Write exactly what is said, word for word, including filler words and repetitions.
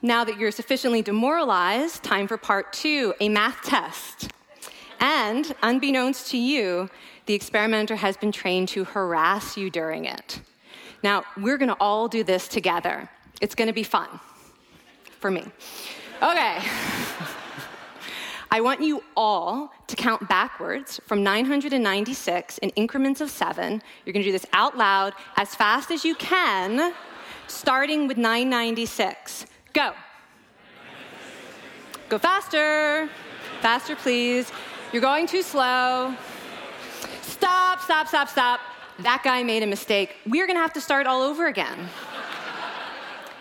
Now that you're sufficiently demoralized, time for part two, a math test. And unbeknownst to you, the experimenter has been trained to harass you during it. Now, we're gonna all do this together. It's gonna be fun. For me. Okay. I want you all to count backwards from nine hundred ninety-six in increments of seven. You're gonna do this out loud as fast as you can, starting with nine ninety-six. Go. Go faster. Faster, please. You're going too slow. Stop, stop, stop, stop. That guy made a mistake. We're gonna have to start all over again.